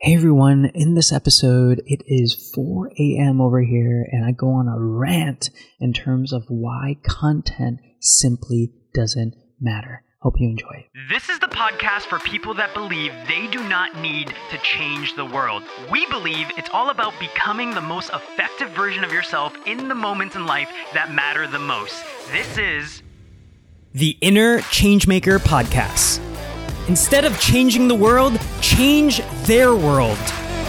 Hey everyone, in this episode, it is 4 a.m. over here, and I go on a rant in terms of why content simply doesn't matter. Hope you enjoy it. This is the podcast for people that believe they do not need to change the world. We believe it's all about becoming the most effective version of yourself in the moments in life that matter the most. This is the Inner Changemaker Podcast. Instead of changing the world, change their world.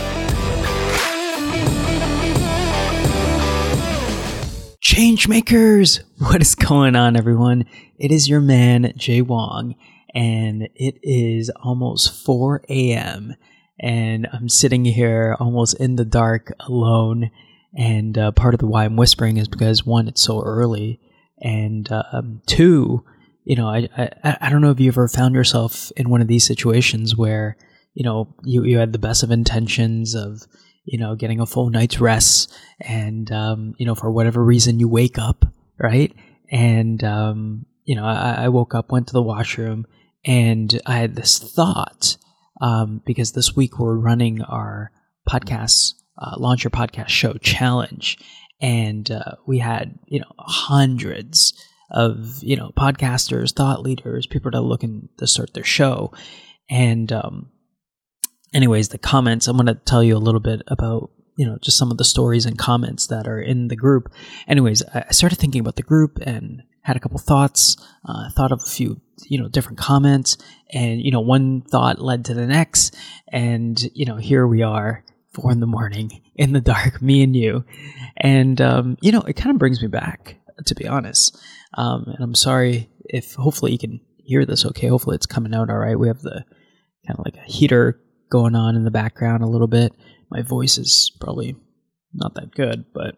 Changemakers! What is going on, everyone? It is your man, Jay Wong, and it is almost 4 a.m., and I'm sitting here almost in the dark alone, and part of the why I'm whispering is because, one, it's so early, and two, you know, I don't know if you ever found yourself in one of these situations where, you know, you had the best of intentions of, you know, getting a full night's rest and, you know, for whatever reason you wake up, right? And, you know, I woke up, went to the washroom, and I had this thought, because this week we're running our podcast, Launch Your Podcast Show challenge. And we had, you know, hundreds of, you know, podcasters, thought leaders, people that are looking to start their show. And anyways, the comments, I'm going to tell you a little bit about, you know, just some of the stories and comments that are in the group. Anyways, I started thinking about the group and had a couple thoughts, thought of a few, you know, different comments, and, you know, one thought led to the next. And, you know, here we are, 4 a.m. in the dark, me and you. And, you know, it kind of brings me back, to be honest. And I'm sorry if hopefully you can hear this okay. Hopefully it's coming out all right. We have the kind of like a heater going on in the background a little bit. My voice is probably not that good, but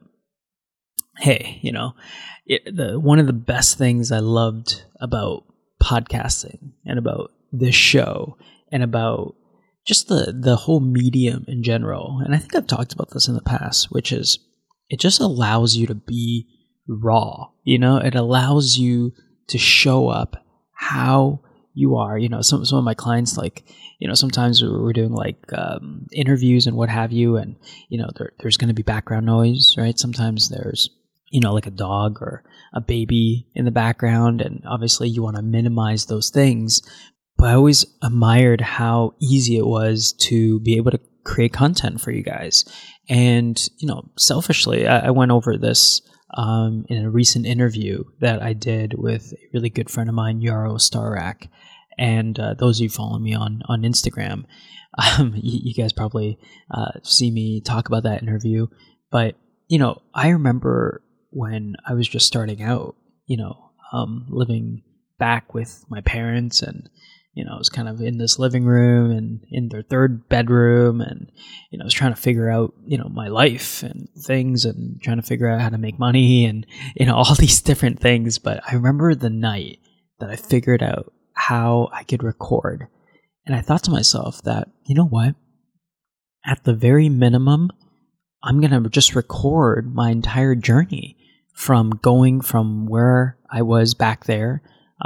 hey, you know, one of the best things I loved about podcasting and about this show and about just the whole medium in general, and I think I've talked about this in the past, which is it just allows you to be raw, you know, it allows you to show up how you are. You know, some of my clients, like, you know, sometimes we're doing like interviews and what have you, and, you know, there's going to be background noise, right? Sometimes there's, you know, like a dog or a baby in the background, and obviously you want to minimize those things. But I always admired how easy it was to be able to create content for you guys. And, you know, selfishly, I went over this in a recent interview that I did with a really good friend of mine, Yaro Starak. And those of you following me on Instagram, you guys probably see me talk about that interview. But, you know, I remember when I was just starting out, you know, living back with my parents, and, you know, I was kind of in this living room and in their third bedroom, and, you know, I was trying to figure out, you know, my life and things, and trying to figure out how to make money and, you know, all these different things. But I remember the night that I figured out how I could record. And I thought to myself that, you know what, at the very minimum, I'm going to just record my entire journey from going from where I was back there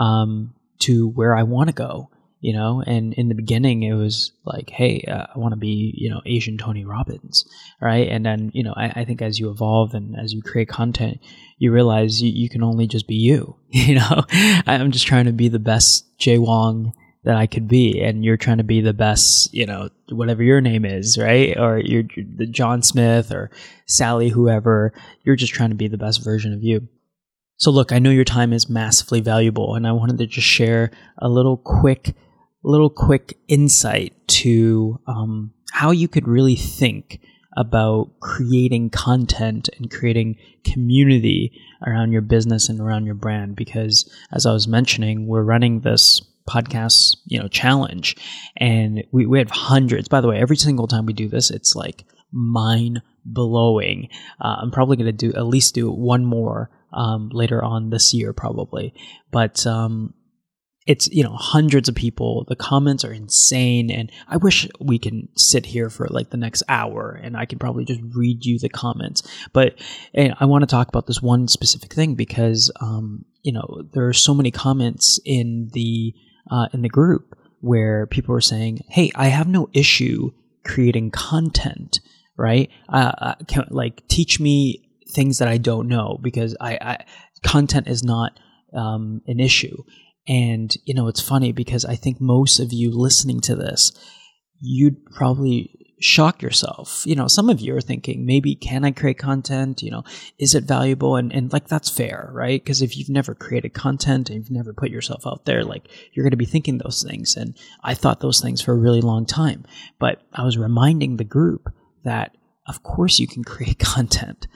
to where I want to go. You know, and in the beginning, it was like, hey, I want to be, you know, Asian Tony Robbins, right? And then, you know, I think as you evolve and as you create content, you realize you can only just be you, you know? I'm just trying to be the best Jay Wong that I could be, and you're trying to be the best, you know, whatever your name is, right? Or you're the John Smith or Sally, whoever, you're just trying to be the best version of you. So look, I know your time is massively valuable, and I wanted to just share a little quick insight to how you could really think about creating content and creating community around your business and around your brand. Because as I was mentioning, we're running this podcast, you know, challenge, and we have hundreds. By the way, every single time we do this, it's like mind blowing. I'm probably going to at least do one more later on this year, probably. But it's, you know, hundreds of people. The comments are insane, and I wish we can sit here for like the next hour and I could probably just read you the comments. But I want to talk about this one specific thing because, you know, there are so many comments in the group where people are saying, hey, I have no issue creating content, right? Teach me things that I don't know, because content is not an issue. And, it's funny because I think most of you listening to this, you'd probably shock yourself. Some of you are thinking, maybe can I create content? Is it valuable? And that's fair, right? Because if you've never created content and you've never put yourself out there, you're going to be thinking those things. And I thought those things for a really long time. But I was reminding the group that, of course, you can create content.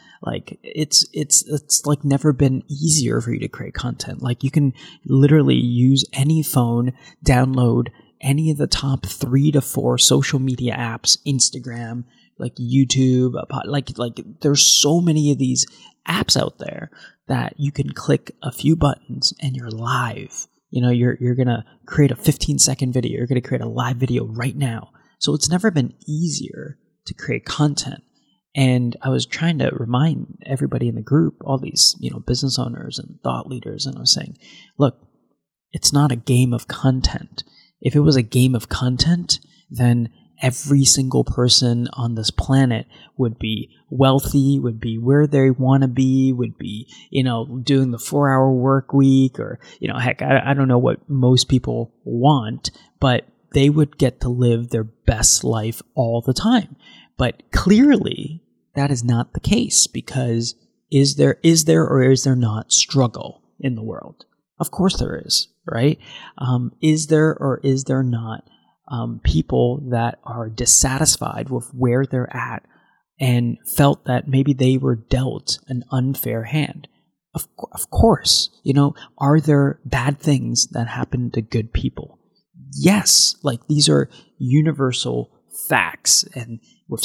It's like never been easier for you to create content. You can literally use any phone, download any of the top 3 to 4 social media apps, Instagram, YouTube, there's so many of these apps out there that you can click a few buttons and you're live. You're going to create a 15-second video. You're going to create a live video right now. So it's never been easier to create content. And I was trying to remind everybody in the group, all these, business owners and thought leaders, and I was saying, look, it's not a game of content. If it was a game of content, then every single person on this planet would be wealthy, would be where they want to be, would be, doing the 4-hour work week, or, heck, I don't know what most people want, but they would get to live their best life all the time. But clearly, that is not the case, because is there or is there not struggle in the world? Of course there is, right? Is there or is there not people that are dissatisfied with where they're at and felt that maybe they were dealt an unfair hand? Of course. Are there bad things that happen to good people? Yes. These are universal facts. And with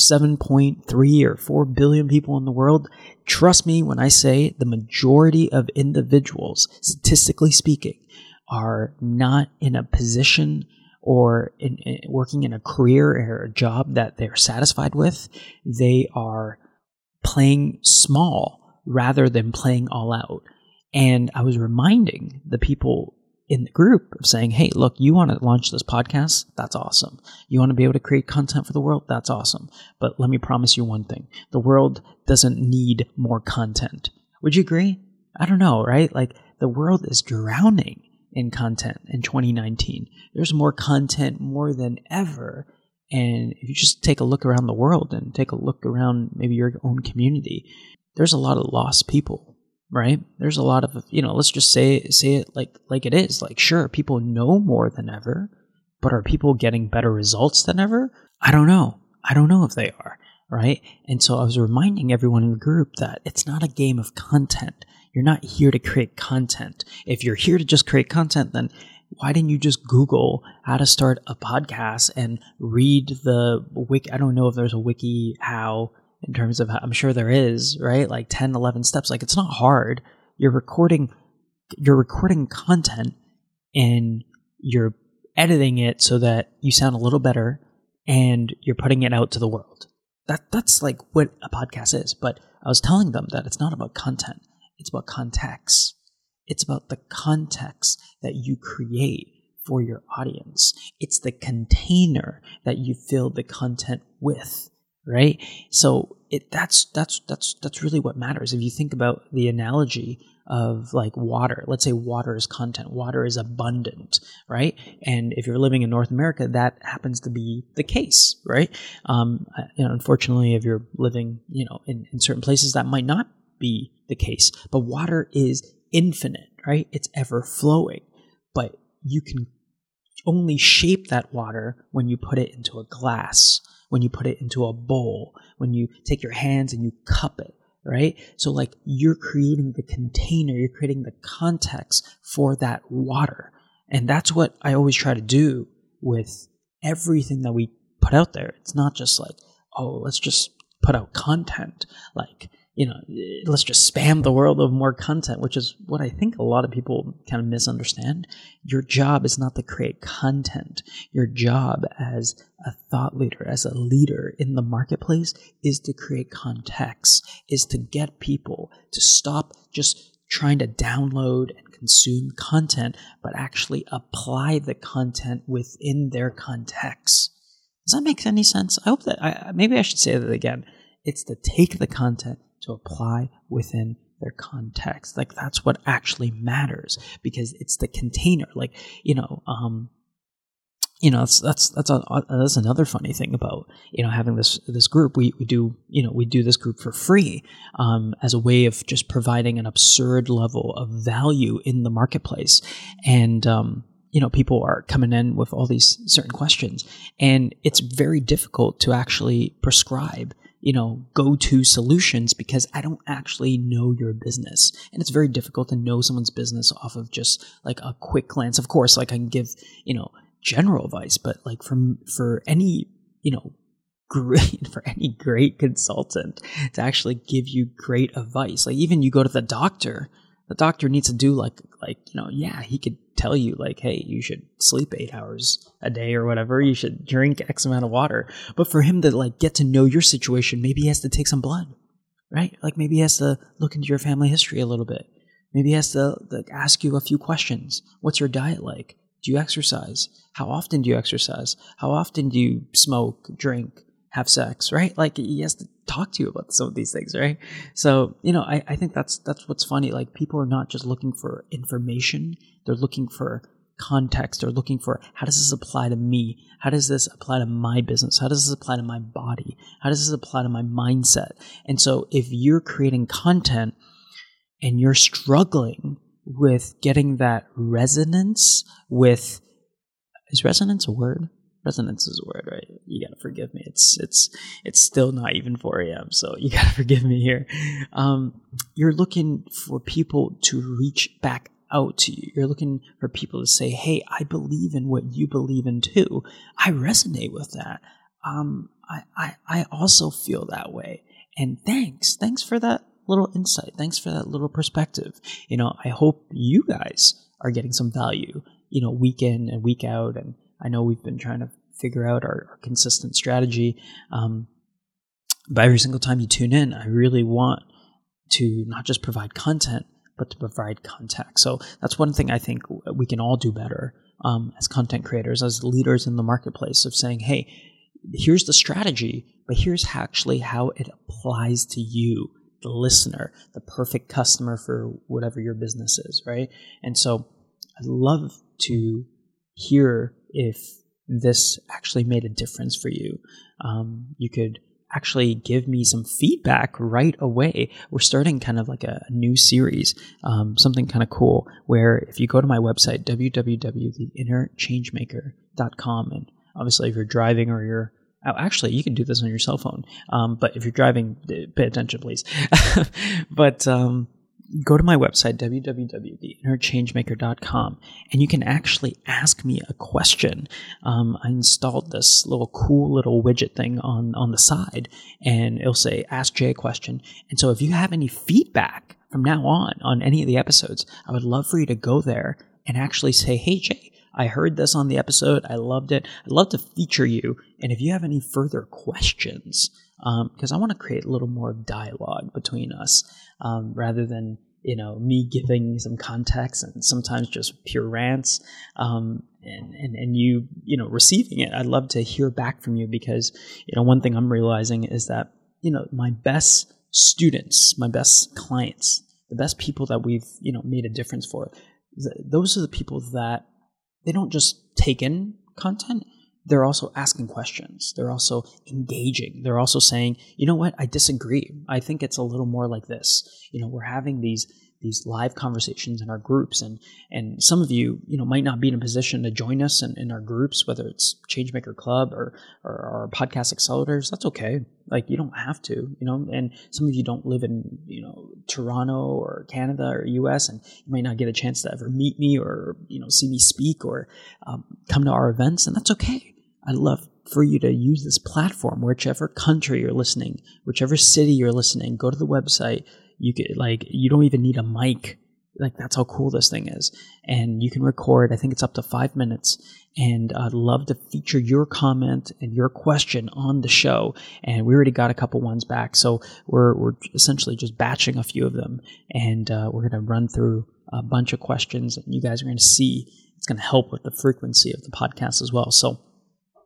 7.3 or 4 billion people in the world, trust me when I say the majority of individuals, statistically speaking, are not in a position or working in a career or a job that they're satisfied with. They are playing small rather than playing all out. And I was reminding the people in the group of saying, hey, look, you want to launch this podcast? That's awesome. You want to be able to create content for the world? That's awesome. But let me promise you one thing. The world doesn't need more content. Would you agree? I don't know, right? The world is drowning in content in 2019. There's more content more than ever. And if you just take a look around the world and take a look around maybe your own community, there's a lot of lost people. Right? There's a lot of, let's just say it like it is. Sure, people know more than ever, but are people getting better results than ever? I don't know. I don't know if they are, right? And so I was reminding everyone in the group that it's not a game of content. You're not here to create content. If you're here to just create content, then why didn't you just Google how to start a podcast and read the wiki? I don't know if there's a wiki how, in terms of how, I'm sure there is, right? 10, 11 steps. It's not hard. You're recording content and you're editing it so that you sound a little better and you're putting it out to the world. That's what a podcast is. But I was telling them that it's not about content. It's about context. It's about the context that you create for your audience. It's the container that you fill the content with. Right? So that's really what matters. If you think about the analogy of water, let's say water is content, water is abundant, right? And if you're living in North America, that happens to be the case, right? Unfortunately, if you're living, in certain places, that might not be the case. But water is infinite, right? It's ever flowing, but you can only shape that water when you put it into a glass, when you put it into a bowl, when you take your hands and you cup it, right? So you're creating the container, you're creating the context for that water. And that's what I always try to do with everything that we put out there. It's not just let's just put out content. Let's just spam the world of more content, which is what I think a lot of people kind of misunderstand. Your job is not to create content. Your job as a thought leader, as a leader in the marketplace, is to create context, is to get people to stop just trying to download and consume content, but actually apply the content within their context. Does that make any sense? I hope that maybe I should say that again. It's to take the content to apply within their context. Like, that's what actually matters, because it's the container. Like, that's another funny thing about, having this group. We do this group for free, as a way of just providing an absurd level of value in the marketplace. And, people are coming in with all these certain questions, and it's very difficult to actually prescribe go-to solutions, because I don't actually know your business. And it's very difficult to know someone's business off of just like a quick glance. Of course, like I can give, general advice, but like for any, great consultant to actually give you great advice, like even you go to the doctor needs to do he could tell you like, hey, you should sleep 8 hours a day or whatever, you should drink X amount of water. But for him to like get to know your situation, maybe he has to take some blood, right? Like maybe he has to look into your family history a little bit. Maybe he has to ask you a few questions. What's your diet like? Do you exercise? How often do you exercise? How often do you smoke, drink, have sex, right? Like he has to talk to you about some of these things, right? So, I think that's what's funny. Like people are not just looking for information. They're looking for context. They're looking for, how does this apply to me? How does this apply to my business? How does this apply to my body? How does this apply to my mindset? And so if you're creating content and you're struggling with getting that resonance with, is resonance a word? Resonance is a word, right? You gotta forgive me. It's still not even 4 a.m., so you gotta forgive me here. You're looking for people to reach back out to you. You're looking for people to say, hey, I believe in what you believe in too. I resonate with that. I also feel that way. And thanks for that little insight. Thanks for that little perspective. I hope you guys are getting some value, week in and week out. And I know we've been trying to figure out our consistent strategy. But every single time you tune in, I really want to not just provide content, but to provide context. So that's one thing I think we can all do better as content creators, as leaders in the marketplace, of saying, hey, here's the strategy, but here's actually how it applies to you, the listener, the perfect customer for whatever your business is, right? And so I'd love to hear if this actually made a difference for you. You could actually give me some feedback right away. We're starting kind of like a new series, something kind of cool, where if you go to my website, www.theinnerchangemaker.com, and obviously if you're driving or you're actually, you can do this on your cell phone, but if you're driving, pay attention, please. But go to my website, www.theinnerchangemaker.com, and you can actually ask me a question. I installed this cool little widget thing on the side, and it'll say, ask Jay a question. And so if you have any feedback from now on any of the episodes, I would love for you to go there and actually say, hey, Jay, I heard this on the episode. I loved it. I'd love to feature you. And if you have any further questions, because I want to create a little more dialogue between us, rather than, me giving some context and sometimes just pure rants, and you, receiving it. I'd love to hear back from you, because, one thing I'm realizing is that, my best students, my best clients, the best people that we've, made a difference for, those are the people that they don't just take in content, they're also asking questions. They're also engaging. They're also saying, you know what, I disagree. I think it's a little more like this. We're having these live conversations in our groups, and some of you, might not be in a position to join us in our groups, whether it's Changemaker Club or our podcast accelerators. That's okay. Like, you don't have to, and some of you don't live in, Toronto or Canada or US, and you might not get a chance to ever meet me or, see me speak or come to our events, and that's okay. I'd love for you to use this platform, whichever country you're listening, whichever city you're listening. Go to the website. You could, you don't even need a mic. That's how cool this thing is. And you can record, I think it's up to 5 minutes. And I'd love to feature your comment and your question on the show. And we already got a couple ones back. So we're essentially just batching a few of them. And we're going to run through a bunch of questions. And you guys are going to see it's going to help with the frequency of the podcast as well. So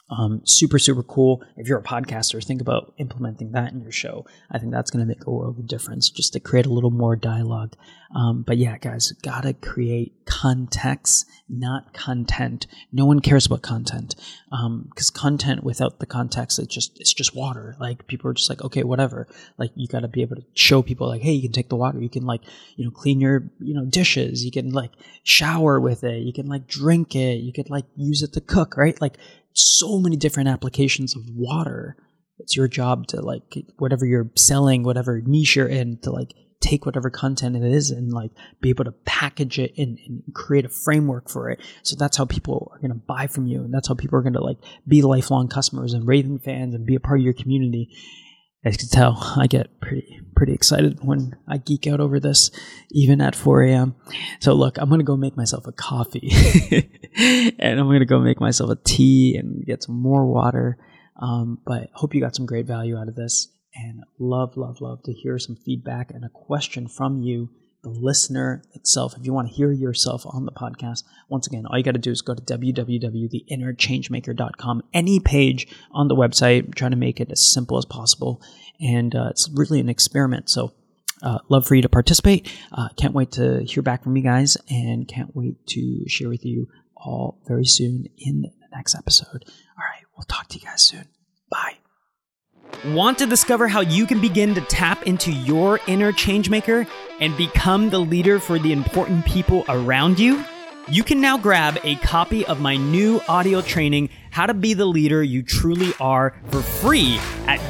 Super, super cool. If you're a podcaster, think about implementing that in your show. I think that's going to make a world of difference just to create a little more dialogue. But yeah, guys, gotta create context, not content. No one cares about content. Because content without the context, it's just water. Like, people are just like, okay, whatever. Like, you gotta be able to show people like, hey, you can take the water. You can, like, clean your, dishes. You can, like, shower with it. You can, like, drink it. You could, like, use it to cook, right? Like, so many different applications of water. It's your job to, like, whatever you're selling, whatever niche you're in, to, like, take whatever content it is and, like, be able to package it and create a framework for it. So that's how people are going to buy from you, and that's how people are going to, like, be lifelong customers and raving fans and be a part of your community. As you can tell, I get pretty excited when I geek out over this, even at 4 a.m. So look, I'm going to go make myself a coffee and I'm going to go make myself a tea and get some more water. But hope you got some great value out of this, and love to hear some feedback and a question from you, the listener itself. If you want to hear yourself on the podcast, once again, all you got to do is go to www.theinnerchangemaker.com, any page on the website. I'm trying to make it as simple as possible. And it's really an experiment. So love for you to participate. Can't wait to hear back from you guys, and can't wait to share with you all very soon in the next episode. All right, we'll talk to you guys soon. Bye. Want to discover how you can begin to tap into your inner changemaker and become the leader for the important people around you? You can now grab a copy of my new audio training, How to Be the Leader You Truly Are, for free at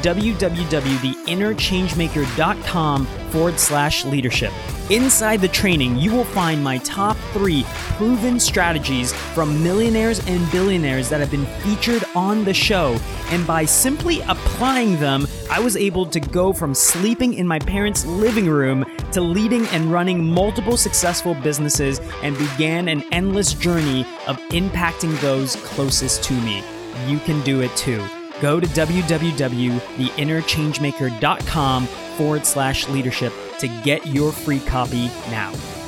www.theinnerchangemaker.com/leadership. Inside the training, you will find my top 3 proven strategies from millionaires and billionaires that have been featured on the show. And by simply applying them, I was able to go from sleeping in my parents' living room to leading and running multiple successful businesses, and began an endless journey of impacting those closest to me. You can do it too. Go to www.theinnerchangemaker.com/leadership to get your free copy now.